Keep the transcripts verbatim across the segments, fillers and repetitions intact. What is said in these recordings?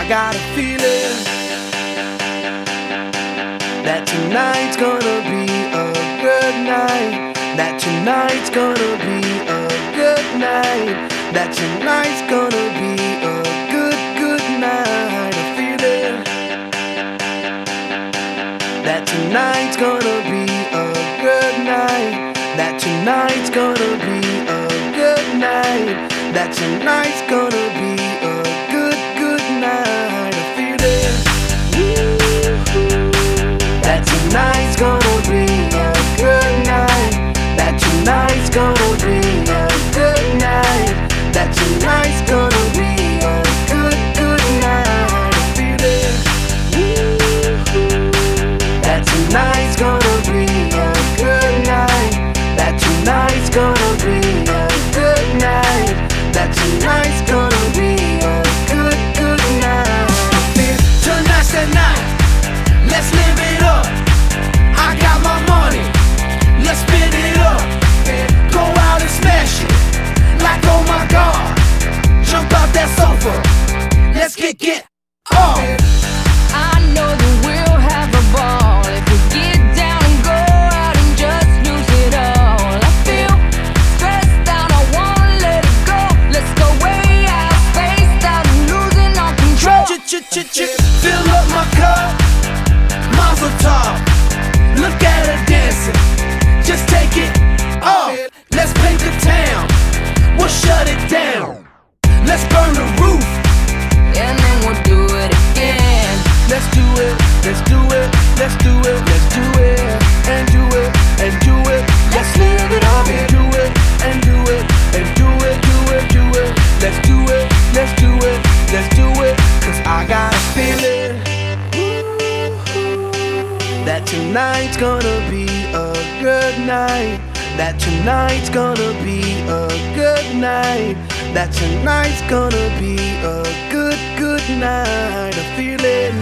I got a feeling that tonight's gonna be a good night. That tonight's gonna be a good night. That tonight's gonna be a good, good night. A feeling that tonight's gonna be a good night. That tonight's gonna be a good night. That tonight's gonna be a good, good night. A feeling that tonight's gonna be a good night. That tonight's gonna be a good night. That tonight's gonna be a good, good night. A feeling that tonight's gonna be a good night. That tonight's gonna be a good night. That tonight's gonna be a good, good night. Tonight's the night. Let's live it up. I got my money. Let's spin it up. Go out and smash it. Like oh my God. Jump out that sofa. Let's get get off. I know that we'll have a ball if we get down and go out and just lose it all. I feel stressed out, I wanna let it go. Let's go way out, spaced out, and losing all control. Ch-ch-ch-ch-ch. Fill up my cup, Mazel tov. Look at her dancing, just take it off. Let's paint the town, we'll shut it down. Let's burn the roof, And then we'll do it again. let's do it, let's do it, let's do it, let's do it, and do it, and do it. Let's live it up and do it, and do it, and do it, do it, do it. Let's do it, let's do it, let's do it. Cause I got a feeling that tonight's gonna be a good night. That tonight's gonna be a good night. That tonight's gonna be a good, good night. A feeling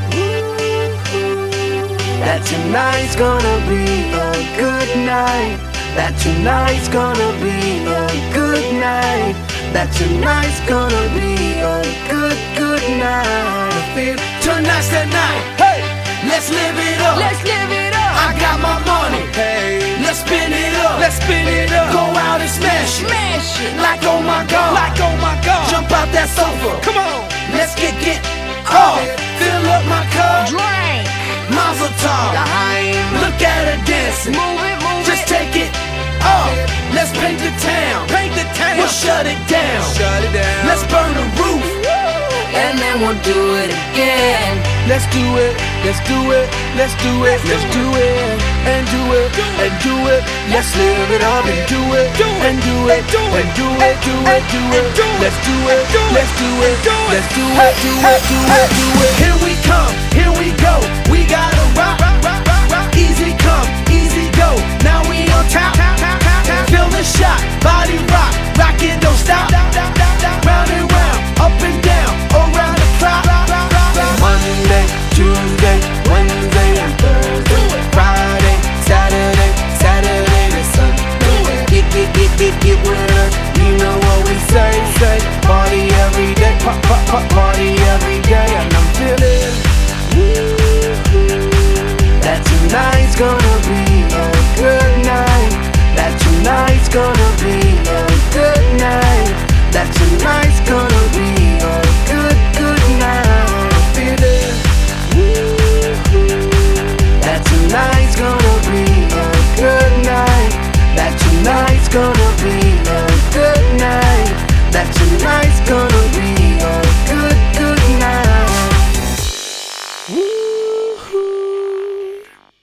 that tonight's gonna be a good night. That tonight's gonna be a good night. That tonight's gonna be a good, good night. I feel tonight's the night. Hey, let's live it up. Let's live it up. I got my money. Hey, let's spin it up. Let's spin it up. Go out and smash it. Smash it. Like oh my God. Like oh my God. Jump out that sofa. Come on. Let's get get off. Fill up my cup. Drink. Mazel tov. Daheim. Look at her dancing. Move it, move Just it. take it off. Let's paint the town. Paint the town. We'll shut it down. Shut it down. Let's burn the roof. And then we'll do it again. Let's do it, let's do it, let's do it, let's do it, and do it, and do it. Let's live it up and do it, and do it, and do it, do it, do it. Let's do it, let's do it, let's do it, do it, do it, do it, do it.